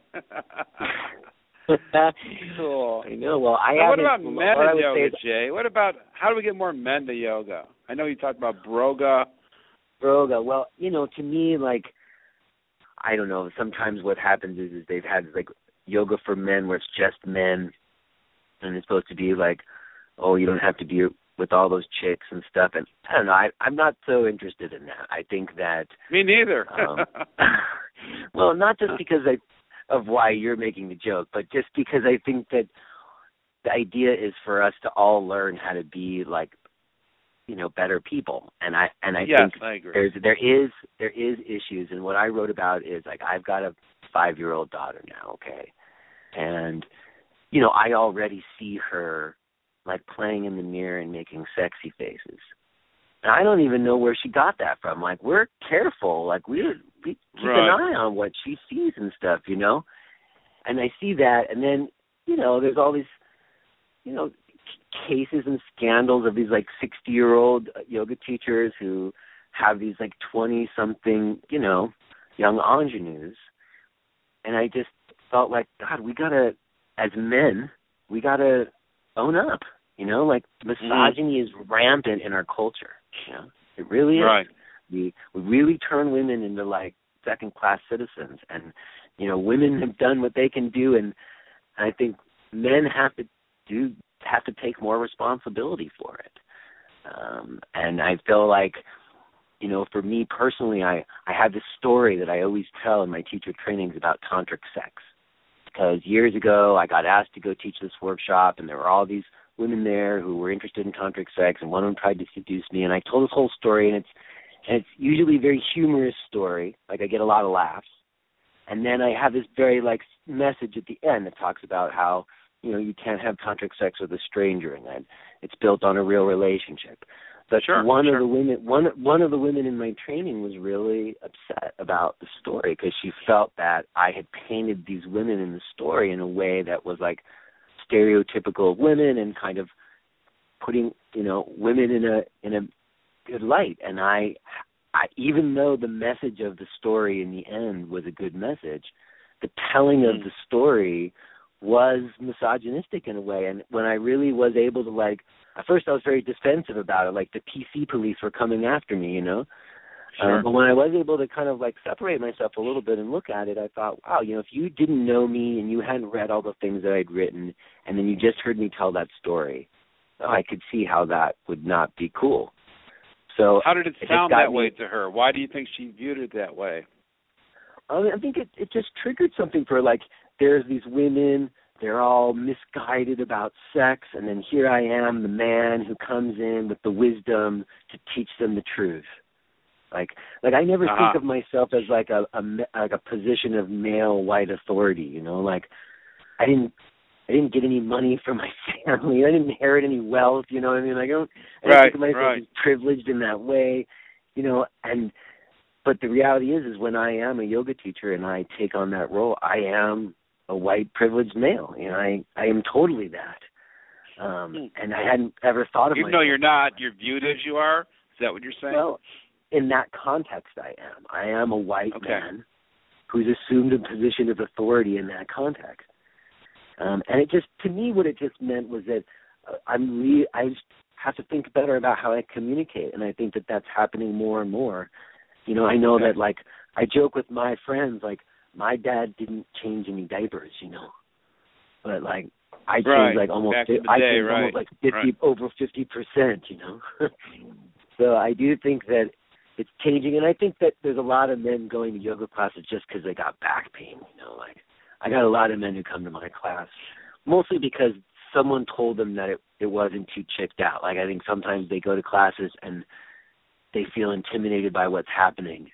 Cool. I know. Well, what about men in yoga, Jay? What about, how do we get more men to yoga? I know you talked about Broga. Well, you know, to me, like, I don't know, sometimes what happens is they've had, like, yoga for men where it's just men, and it's supposed to be like, oh, you don't have to be with all those chicks and stuff. And I don't know, I'm not so interested in that. I think that... Me neither. Well, not just because of why you're making the joke, but just because I think that the idea is for us to all learn how to be, like, you know, better people. And I yes, think I agree. there is issues, and what I wrote about is, like, I've got a 5-year-old daughter now, okay? And, you know, I already see her like playing in the mirror and making sexy faces. And I don't even know where she got that from. Like, we're careful. Like, we keep an eye on what she sees and stuff, you know? And I see that, and then, you know, there's all these, you know, cases and scandals of these, like, 60-year-old yoga teachers who have these, like, 20-something, you know, young ingenues. And I just felt like, God, we got to, as men, we got to own up, you know? Like, misogyny is rampant in our culture, you know? It really is. Right. We really turn women into, like, second-class citizens. And, you know, women have done what they can do, and I think men have to take more responsibility for it. And I feel like, you know, for me personally, I have this story that I always tell in my teacher trainings about tantric sex. Because years ago, I got asked to go teach this workshop, and there were all these women there who were interested in tantric sex, and one of them tried to seduce me, and I told this whole story, and it's usually a very humorous story. Like, I get a lot of laughs. And then I have this very, like, message at the end that talks about how, you know, you can't have tantric sex with a stranger, and that it's built on a real relationship. But one of the women in my training was really upset about the story because she felt that I had painted these women in the story in a way that was like stereotypical of women and kind of putting, you know, women in a good light. And I even though the message of the story in the end was a good message, the telling of the story was misogynistic in a way. And when I really was able to, like, at first I was very defensive about it, like the PC police were coming after me, you know. But when I was able to kind of, like, separate myself a little bit and look at it, I thought, wow, you know, if you didn't know me and you hadn't read all the things that I'd written and then you just heard me tell that story, I could see how that would not be cool. So how did it sound that way to her? Why do you think she viewed it that way? I think it just triggered something for her. Like, there's these women, they're all misguided about sex, and then here I am, the man who comes in with the wisdom to teach them the truth. Like I never think of myself as like a position of male white authority, you know. Like, I didn't get any money from my family. I didn't inherit any wealth, you know what I mean? I don't think of myself as privileged in that way, you know. But the reality is when I am a yoga teacher and I take on that role, I am a white privileged male. You know, I am totally that. And I hadn't ever thought of myself. Even though you're not, you're viewed as you are? Is that what you're saying? Well, in that context, I am. I am a white man who's assumed a position of authority in that context. And it just, to me, what it just meant was that I just have to think better about how I communicate, and I think that that's happening more and more. You know, I know that, like, I joke with my friends, like, my dad didn't change any diapers, you know, but, like, I changed, like, almost, almost like 50, over 50%, you know. So I do think that it's changing, and I think that there's a lot of men going to yoga classes just because they got back pain, you know, like, I got a lot of men who come to my class, mostly because someone told them that it wasn't too chicked out. Like, I think sometimes they go to classes and they feel intimidated by what's happening,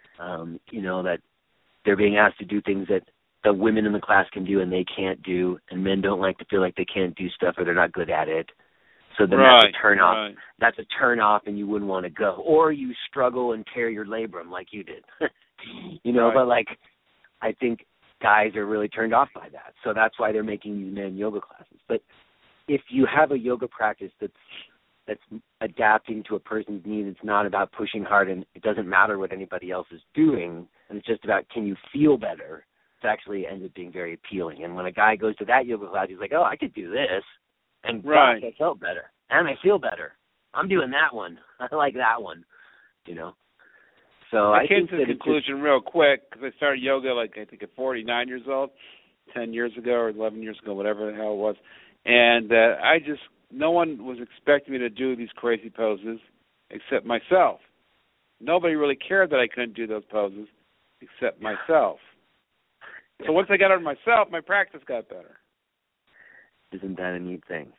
you know, that they're being asked to do things that the women in the class can do and they can't do, and men don't like to feel like they can't do stuff or they're not good at it. So then that's a turn off. That's a turn off, and you wouldn't want to go. Or you struggle and tear your labrum like you did. You know, but, like, I think guys are really turned off by that. So that's why they're making these men yoga classes. But if you have a yoga practice that's adapting to a person's needs, it's not about pushing hard, and it doesn't matter what anybody else is doing, and it's just about can you feel better, it actually ends up being very appealing. And when a guy goes to that yoga class, he's like, oh, I could do this. And gosh, I felt better. And I feel better. I'm doing that one. I like that one, you know. So I came to the conclusion real quick because I started yoga, like, I think at 49 years old, 10 years ago or 11 years ago, whatever the hell it was. And no one was expecting me to do these crazy poses except myself. Nobody really cared that I couldn't do those poses except myself. So once I got over myself, my practice got better. Isn't that a neat thing?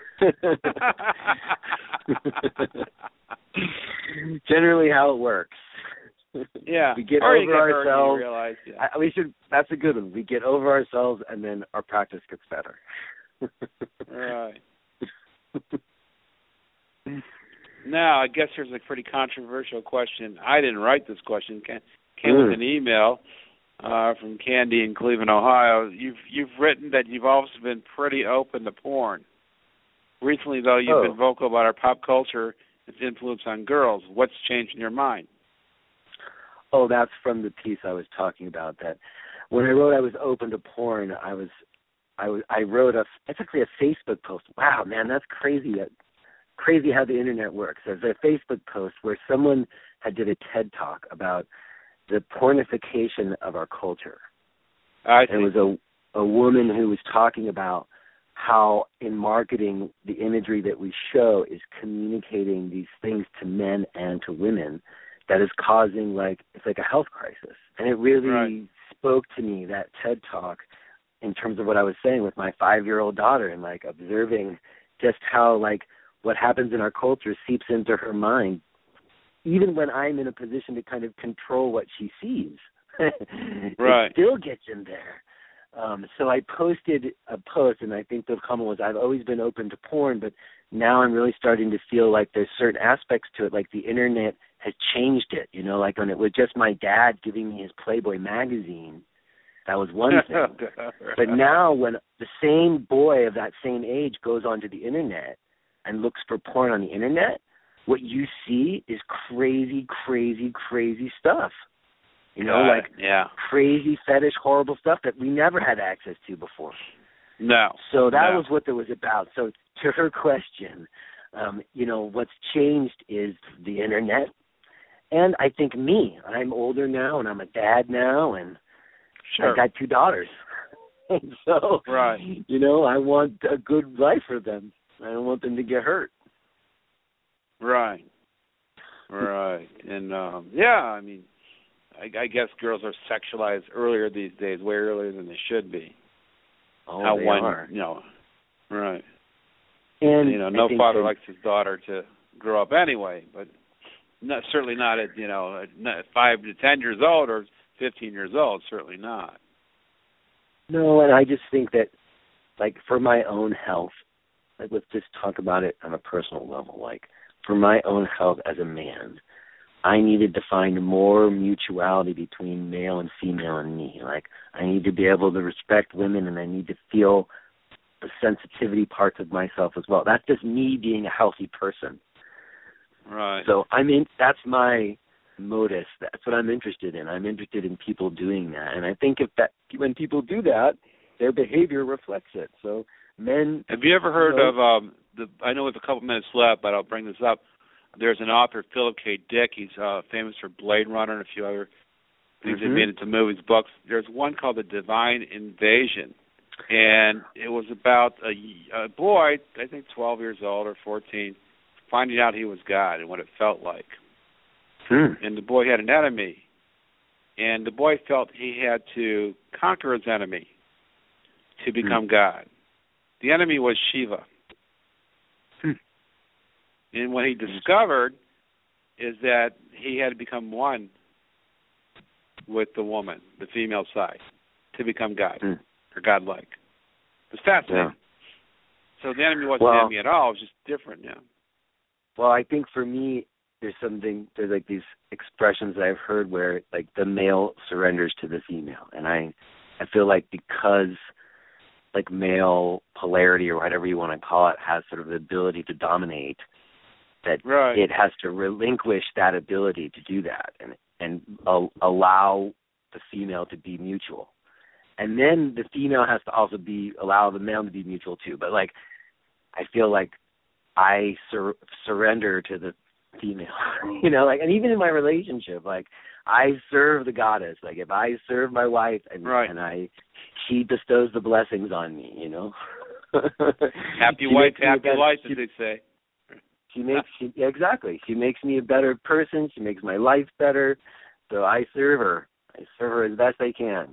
Generally how it works. Yeah. We get over ourselves. Realize, that's a good one. We get over ourselves and then our practice gets better. Right. Now, I guess here's a pretty controversial question. I didn't write this question. Came with an email from Candy in Cleveland, Ohio. You've written that you've also been pretty open to porn. Recently, though, you've been vocal about our pop culture, its influence on girls. What's changed in your mind? Oh, that's from the piece I was talking about. That when I wrote I was open to porn, I wrote it's actually a Facebook post. Wow, man, that's crazy. Crazy how the internet works. There's a Facebook post where someone did a TED Talk about the pornification of our culture. It was a woman who was talking about how in marketing the imagery that we show is communicating these things to men and to women that is causing it's like a health crisis. And it really spoke to me, that TED Talk, in terms of what I was saying with my 5-year-old daughter and observing just how what happens in our culture seeps into her mind, even when I'm in a position to kind of control what she sees. It still gets in there. So I posted a post, and I think the comment was, I've always been open to porn, but now I'm really starting to feel like there's certain aspects to it, like the internet has changed it, when it was just my dad giving me his Playboy magazine, that was one thing. But now when the same boy of that same age goes onto the internet and looks for porn on the internet, what you see is crazy, crazy, crazy stuff. Crazy fetish, horrible stuff that we never had access to before. No. So that was what it was about. So to her question, what's changed is the internet. And I think I'm older now, and I'm a dad now, and I've got 2 daughters. And so, I want a good life for them. I don't want them to get hurt. Right. And, I guess girls are sexualized earlier these days, way earlier than they should be. Oh, they are. Right. And no father likes his daughter to grow up anyway, but certainly not at 5 to 10 years old or 15 years old. Certainly not. No, and I just think that, for my own health, let's just talk about it on a personal level. For my own health as a man, I needed to find more mutuality between male and female in me. I need to be able to respect women, and I need to feel the sensitivity parts of myself as well. That's just me being a healthy person. Right. So that's my modus. That's what I'm interested in. I'm interested in people doing that, and I think when people do that, their behavior reflects it. So men. Have you ever heard of I know we have a couple minutes left, but I'll bring this up. There's an author, Philip K. Dick. He's famous for Blade Runner and a few other things that made into movies, books. There's one called The Divine Invasion, and it was about a boy, I think 12 years old or 14, finding out he was God and what it felt like. And the boy had an enemy, and the boy felt he had to conquer his enemy to become God. The enemy was Shiva. And what he discovered is that he had to become one with the woman, the female side, to become God or godlike. It's fascinating. Yeah. So the enemy wasn't the enemy at all. It was just different now. Well, I think for me, there's these expressions that I've heard where the male surrenders to the female. And I feel like because male polarity or whatever you want to call it has sort of the ability to dominate, that it has to relinquish that ability to do that and allow the female to be mutual. And then the female has to also allow the male to be mutual too. But I feel like I surrender to the female, and even in my relationship, I serve the goddess. If I serve my wife and she bestows the blessings on me, Happy wife, happy life, as they say. Exactly. She makes me a better person. She makes my life better. So I serve her. I serve her as best I can.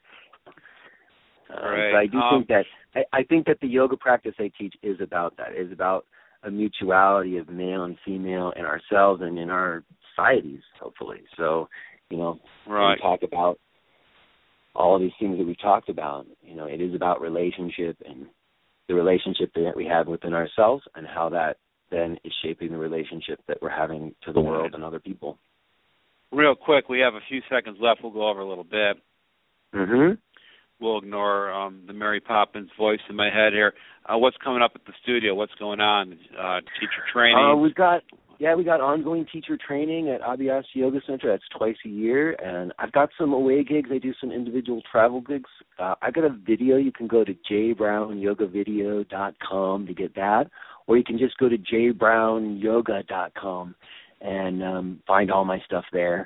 So I do think that the yoga practice I teach is about that. Is about a mutuality of male and female in ourselves and in our societies, hopefully. So, we talk about all of these things that we talked about. It is about relationship and the relationship that we have within ourselves and how that then is shaping the relationship that we're having to the world and other people. Real quick, we have a few seconds left. We'll go over a little bit. Mm-hmm. We'll ignore the Mary Poppins voice in my head here. What's coming up at the studio? What's going on? Teacher training? We got ongoing teacher training at Abhyas Yoga Center. That's twice a year. And I've got some away gigs. I do some individual travel gigs. I've got a video. You can go to jbrownyogavideo.com to get that. Or you can just go to jbrownyoga.com and find all my stuff there.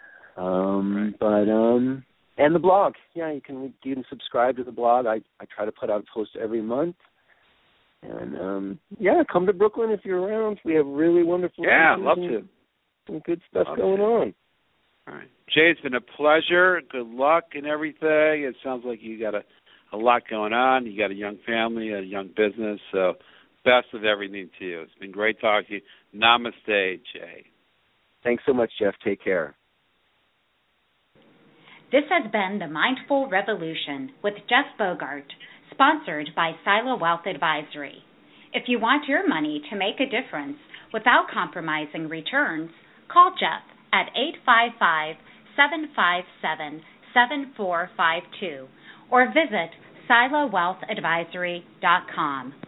And the blog. Yeah, you can subscribe to the blog. I try to put out a post every month. And, come to Brooklyn if you're around. We have really wonderful I'd love to. Some good stuff going on. All right. Jay, it's been a pleasure. Good luck and everything. It sounds like you got a lot going on. You got a young family, a young business. So best of everything to you. It's been great talking to you. Namaste, Jay. Thanks so much, Jeff. Take care. This has been The Mindful Revolution with Jeff Bogart, sponsored by Sila Wealth Advisory. If you want your money to make a difference without compromising returns, call Jeff at 855-757-7452 or visit silawealthadvisory.com.